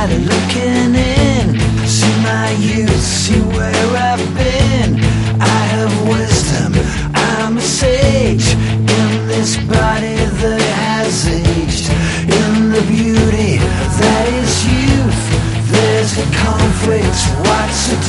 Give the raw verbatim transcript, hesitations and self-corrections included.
somebody looking in. See my youth, see where I've been. I have wisdom, I'm a sage in this body that has aged. In the beauty that is youth, there's a conflict, what's the